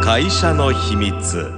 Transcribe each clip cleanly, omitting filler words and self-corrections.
会社の秘密。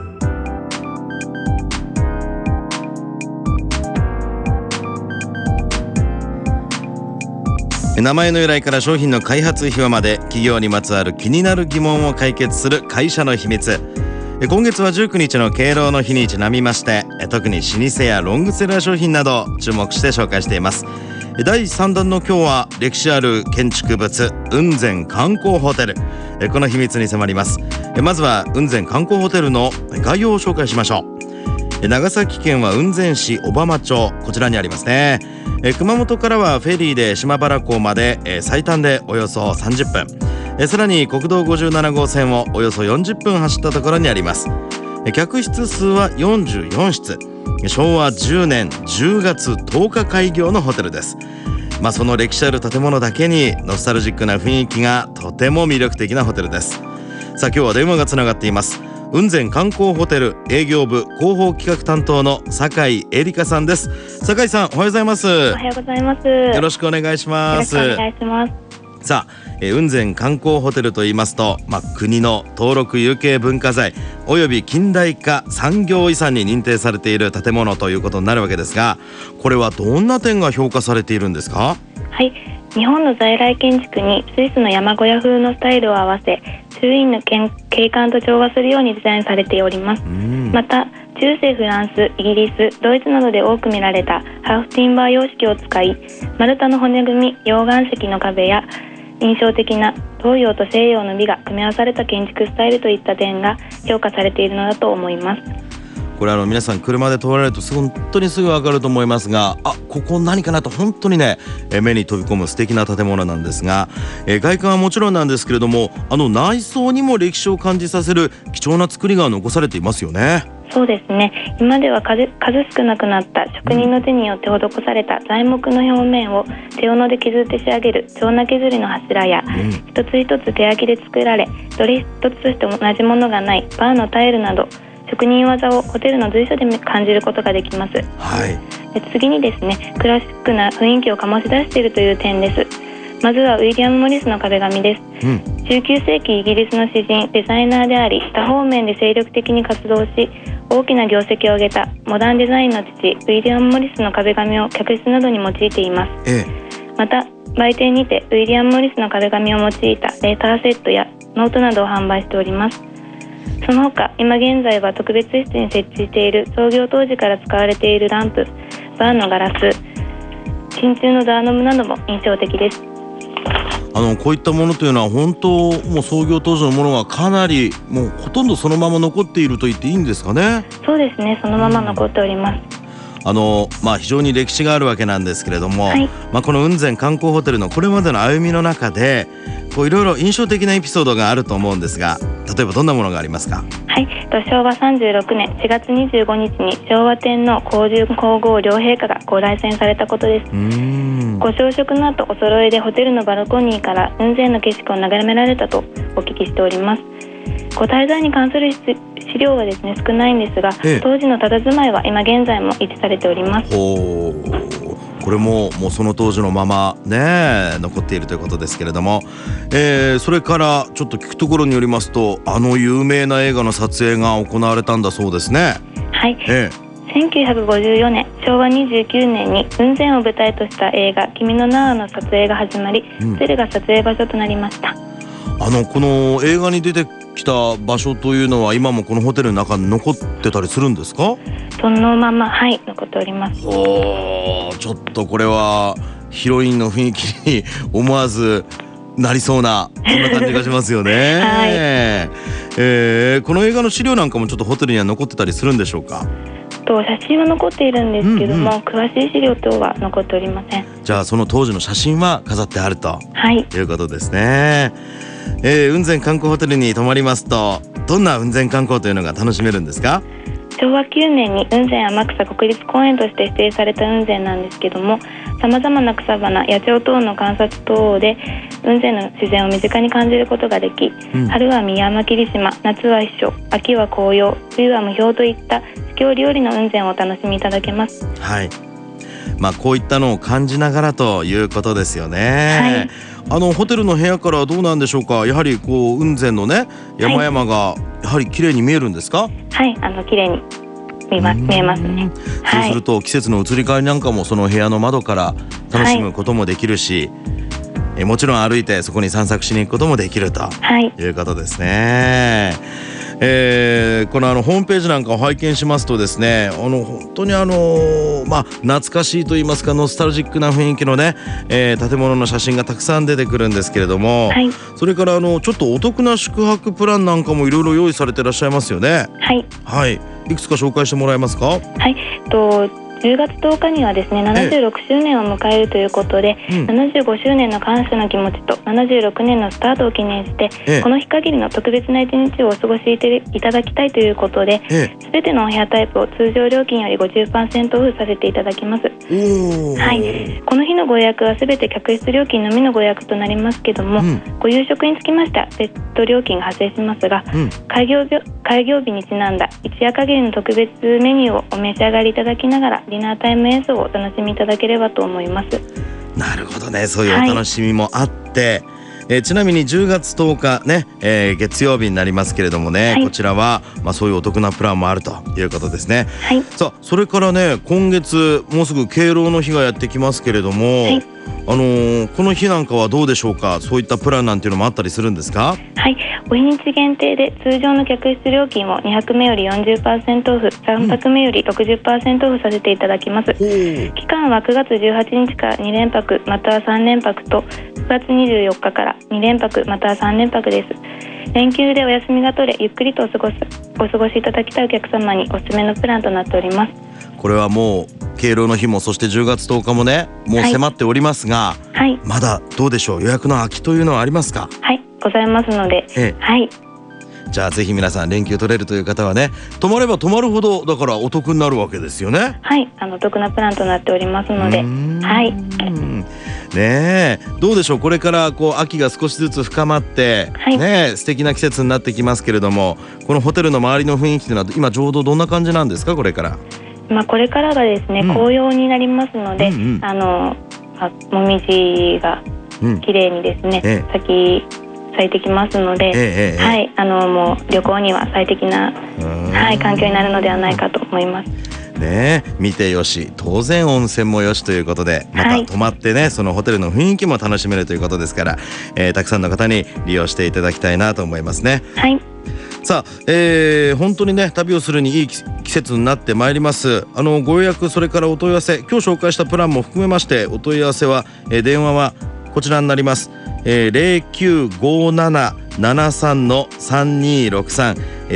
名前の由来から商品の開発秘話まで、企業にまつわる気になる疑問を解決する会社の秘密。今月は19日の敬老の日にちなみまして、特に老舗やロングセラー商品など注目して紹介しています。第3弾の今日は、歴史ある建築物雲仙観光ホテル、この秘密に迫ります。まずは雲仙観光ホテルの概要を紹介しましょう。長崎県は雲仙市小浜町、こちらにありますね。熊本からはフェリーで島原港まで最短でおよそ30分、さらに国道57号線をおよそ40分走ったところにあります。客室数は44室、昭和10年10月10日開業のホテルです。その歴史ある建物だけにノスタルジックな雰囲気がとても魅力的なホテルです。さあ、今日は電話がつながっています。雲仙観光ホテル営業部広報企画担当の酒井絵里香さんです。酒井さん、おはようございます。 おはようございます。 よろしくお願いします。 よろしくお願いします。 さあ、雲仙観光ホテルといいますと、国の登録有形文化財および近代化産業遺産に認定されている建物ということになるわけですが、これはどんな点が評価されているんですか？ はい、日本の在来建築にスイスの山小屋風のスタイルを合わせ、周囲の景観と調和するようにデザインされております。また中世フランス、イギリス、ドイツなどで多く見られたハーフティンバー様式を使い、丸太の骨組み、溶岩石の壁や印象的な東洋と西洋の美が組み合わされた建築スタイルといった点が評価されているのだと思います。 これ皆さん車で通られると本当にすぐ分かると思いますが、ここ何かなと本当にね、目に飛び込む素敵な建物なんですが、外観はもちろんなんですけれども、内装にも歴史を感じさせる貴重な作りが残されていますよね。 そうですね、今では数少なくなった職人の手によって施された材木の表面を手斧で削って仕上げる丁名削りの柱や、一つ一つ手焼きで作られ、どれ一つとして同じものがないバーのタイルなど、職人技をホテルの随所で感じることができます。次にですね、クラシックな雰囲気を醸し出しているという点です。まずはウィリアム・モリスの壁紙です。19世紀イギリスの詩人、デザイナーであり、多方面で精力的に活動し、大きな業績を上げたモダンデザインの父、ウィリアム・モリスの壁紙を客室などに用いています。また売店にてウィリアム・モリスの壁紙を用いたレーターセットやノートなどを販売しております。その他、今現在は特別室に設置している創業当時から使われているランプ、バーのガラス、真鍮のドアノブなども印象的です。 こういったものというのは本当もう創業当時のものがかなりもうほとんどそのまま残っていると言っていいんですかね？そうですね、そのまま残っております。非常に歴史があるわけなんですけれども、この雲仙観光ホテルのこれまでの歩みの中でいろいろ印象的なエピソードがあると思うんですが、例えばどんなものがありますか？ 昭和36年4月25日に昭和天皇皇順皇后両陛下がご来船されたことです。ご朝食の後、お揃いでホテルのバルコニーから雲仙の景色を眺められたとお聞きしております。ご滞在に関する資料はですね、少ないんですが、当時の佇まいは今現在も維持されております。 これもうその当時のままね残っているということですけれども、それからちょっと聞くところによりますと、有名な映画の撮影が行われたんだそうですね。 1954年昭和29年に雲仙を舞台とした映画君の名はの撮影が始まり、ホテルが撮影場所となりました。 この映画に出てきた場所というのは今もこのホテルの中に残ってたりするんですか？ そのまま残っております。 ちょっとこれはヒロインの雰囲気に思わずなりそうな、そんな感じがしますよね。この映画の資料なんかもちょっとホテルには残ってたりするんでしょうか？ 写真は残っているんですけども、詳しい資料等は残っておりません。 じゃあその当時の写真は飾ってあると、いうことですね。雲仙観光ホテルに泊まりますと、どんな雲仙観光というのが楽しめるんですか？ 昭和9年に雲仙天草国立公園として指定された雲仙なんですけども、さまざまな草花、野鳥等の観察等で雲仙の自然を身近に感じることができ、春は宮山霧島、夏は避暑、秋は紅葉、冬は無氷といった四季折々の雲仙をお楽しみいただけます。 こういったのを感じながらということですよね。 ホテルの部屋からはどうなんでしょうか。やはりこう雲仙のね山々がやはり綺麗に見えるんですか。 はい、綺麗に見えますね。 そうすると季節の移り変わりなんかもその部屋の窓から楽しむこともできるし、もちろん歩いてそこに散策しに行くこともできるということですね。このホームページなんかを拝見しますとですね、本当に懐かしいと言いますかノスタルジックな雰囲気のね、建物の写真がたくさん出てくるんですけれども、はい、それからちょっとお得な宿泊プランなんかもいろいろ用意されていらっしゃいますよね。はい、はい、いくつか紹介してもらえますか。はい、 10月10日にはですね76周年を迎えるということで、75周年の感謝の気持ちと76年のスタートを記念して、この日限りの特別な一日をお過ごしいただきたいということで、すべてのお部屋タイプを通常料金より 50% オフさせていただきます。はい、この日のご予約はすべて客室料金のみのご予約となりますけども、ご夕食につきましては別途料金が発生しますが、開業日にちなんだ一夜限りの特別メニューをお召し上がりいただきながらディナータイム演奏をお楽しみいただければと思います。 なるほどね、そういうお楽しみもあって、ちなみに10月10日ね、月曜日になりますけれどもね、こちらは、そういうお得なプランもあるということですね。さあそれからね今月もうすぐ敬老の日がやってきますけれども、この日なんかはどうでしょうか。そういったプランなんていうのもあったりするんですか。はい、 お日にち限定で通常の客室料金を2泊目より 40% オフ、3泊目より 60% オフさせていただきます。期間は9月18日から2連泊または3連泊と9月24日から2連泊または3連泊です。連休でお休みが取れゆっくりとお過ごしいただきたいお客様におすすめのプランとなっております。 これはもう敬老の日もそして10月10日もねもう迫っておりますが、まだどうでしょう。予約の空きというのはありますか。 はい、ございますので、 じゃあぜひ皆さん連休取れるという方はね泊まれば泊まるほどだからお得になるわけですよね。 はい、お得なプランとなっておりますので、 どうでしょう。これからこう秋が少しずつ深まって、素敵な季節になってきますけれども、このホテルの周りの雰囲気というのは今ちょうどどんな感じなんですか。これからこれからがですね、紅葉になりますので、もみじが綺麗にですね、咲いてきますので、もう旅行には最適な、環境になるのではないかと思います。 見てよし当然温泉もよしということで、また泊まってねそのホテルの雰囲気も楽しめるということですから、たくさんの方に利用していただきたいなと思いますね。さあ、本当にね旅をするにいい季節になってまいります。ご予約それからお問い合わせ今日紹介したプランも含めましてお問い合わせは、電話はこちらになります。0957-73-3263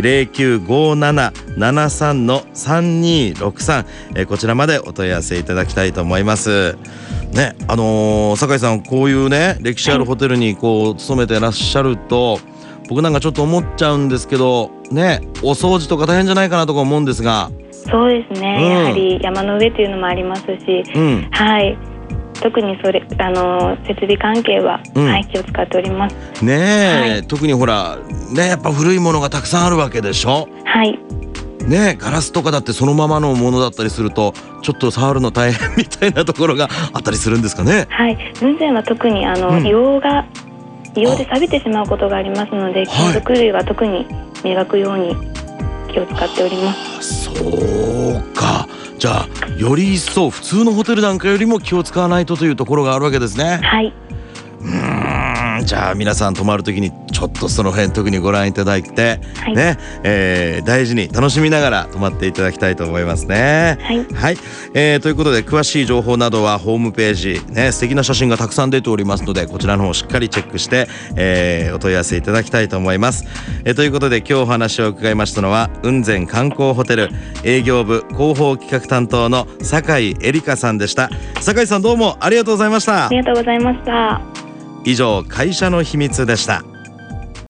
0957-73-3263、こちらまでお問い合わせいただきたいと思いますね。酒井さんこういうね歴史あるホテルにこう勤めてらっしゃると、僕なんかちょっと思っちゃうんですけどね、お掃除とか大変じゃないかなとか思うんですが。 そうですね、やはり山の上というのもありますし、特にそれ設備関係は、気を使っております特にほらねやっぱ古いものがたくさんあるわけでしょ。ガラスとかだってそのままのものだったりするとちょっと触るの大変みたいなところがあったりするんですかね。 雲仙は特に硫黄で錆びてしまうことがありますので、金属類は特に磨くように気を使っております。 そうか、じゃあより一層普通のホテルなんかよりも気を使わないとというところがあるわけですね。じゃあ皆さん泊まるときにちょっとその辺特にご覧いただいて、大事に楽しみながら泊まっていただきたいと思いますね。ということで詳しい情報などはホームページ、素敵な写真がたくさん出ておりますのでこちらの方をしっかりチェックして、お問い合わせいただきたいと思います。ということで今日お話を伺いましたのは雲仙観光ホテル営業部広報企画担当の酒井絵里香さんでした。酒井さんどうもありがとうございました。 ありがとうございました。 以上会社の秘密でした。